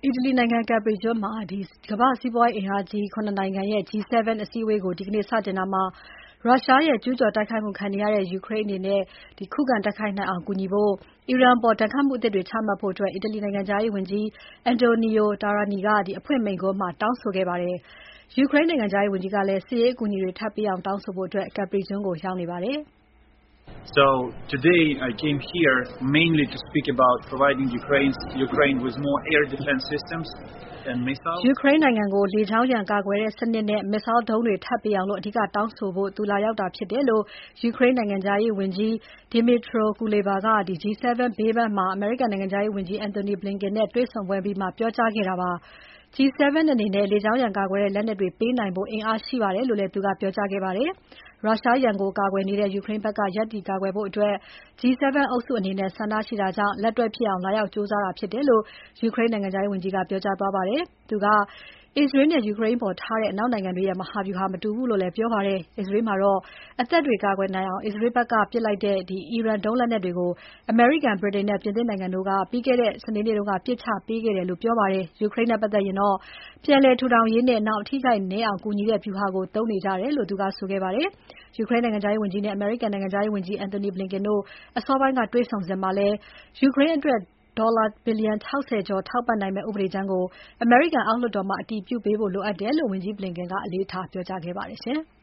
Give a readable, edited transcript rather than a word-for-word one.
အီတလီနိုင်ငံကပရီကျွန်းမှာကမ္ဘာ့စီးပွားရေးအင်အားကြီး ၇ နိုင်ငံရဲ့ G7 အစည်းအဝေးကိုဒီကနေ့စတင်တာမှာရုရှားရဲ့ကျူးကျော်တိုက်ခိုက်မှုခံနေရတဲ့ယူကရိန်းအနေနဲ့ခုခံတိုက်ခိုက်နိုင်အောင်ကူညီဖို့အီရန်အပေါ်ဒဏ်ခတ်မှုအသစ်တွေချမှတ်ဖို့အီတလီနိုင်ငံခြားရေးဝန်ကြီး Antonio Tajani ကအဖွင့်မိန့်ခွန်းမှာတောင်းဆိုခဲ့ပါတယ်။ ယူကရိန်းနိုင်ငံခြားရေးဝန်ကြီးကလည်းစစ်ရေးအကူအညီတွေထပ်ပေးအောင်တောင်းဆိုဖို့ကပရီကျွန်းကိုရောက်နေပါတယ်။ So today I came here mainly to speak about providing Ukraine with more air defense systems and missiles. ယူကရိန်းနိုင်ငံကိုလေကြောင်းရန်ကာကွယ်တဲ့စနစ်နဲ့ missile ဒုံးတွေထပ်ပေးအောင်အဓိကတောင်းဆိုဖို့သူလာရောက်တာဖြစ်တယ်လို့ယူကရိန်းနိုင်ငံခြားရေးဝန်ကြီး Dmytro Kuleba ကG7 ဘေးပန်းမှာအမေရိကန်နိုင်ငံခြားရေးဝန်ကြီး Antony Blinken နဲ့တွေ့ဆုံပွဲအပြီးမှာပြောကြားခဲ့တာပါ။ G7 အနေနဲ့လေကြောင်းရန်ကာကွယ်တဲ့လက်နက်တွေပေးနိုင်ဖို့အင်အားရှိပါတယ်လို့လည်းသူကပြောကြားခဲ့ပါတယ်။ ရုရှားရန်ကိုကာကွယ်နေတဲ့ယူကရိန်းဘက်ကရပ်တည်ကာကွယ်ဖို့G7 အုပ်စုအနေနဲ့ဆန္ဒရှိတာကြောင့်လက်တွဲဖြစ်အောင်လာရောက်ကြိုးစားတာဖြစ်တယ်လို့ယူကရိန်းနိုင်ငံခြားရေးဝန်ကြီးကပြောကြားသွားပါတယ်။ သူကအစ္စရေးနဲ့ယူကရိန်းအပေါ်ထားတဲ့အနောက်နိုင်ငံတွေရဲ့ မဟာဗျူဟာမတူဘူးလို့လည်းပြောပါတယ်။ အစ္စရေးမှာတော့အသက်တွေကာကွယ်နိုင်အောင်အစ္စရေးဘက်ကပစ်လိုက်တဲ့အီရန်ဒုံးလက်နက်တွေကိုအမေရိကန်၊ ဗြိတိန်နဲ့ပြင်သစ်နိုင်ငံတို့ကပြီးခဲ့တဲ့စနေနေ့ကပစ်ချပေးခဲ့တယ်လို့ပြောပါတယ်။ ယူကရိန်းနဲ့ပတ်သက်ရင်တော့ပြန်လည်ထူထောင်ရေးနဲ့နောက်အထိအခိုက်နည်းအောင်ကူညီတဲ့ဗျူဟာကိုသုံးနေကြတယ်လို့သူကဆိုခဲ့ပါတယ်။ ယူကရိန်းနိုင်ငံခြားရေးဝန်ကြီးနဲ့အမေရိကန်နိုင်ငံခြားရေးဝန်ကြီး Antony Blinken တို့အစောပိုင်းကတွေ့ဆုံစဉ်မှာလည်းယူကရိန်းအတွက်ဒေါ်လာဘီလျံ ၆၀ ကျော်ထောက်ပံ့နိုင်မယ့်ဥပဒေကြမ်းကိုအမေရိကန်အောက်လွှတ်တော်မှာအတည်ပြုပေးဖို့လိုအပ်တယ်လို့ဝန်ကြီး Blinken ကအလေးထားပြောကြားခဲ့ပါတယ်ရှင်။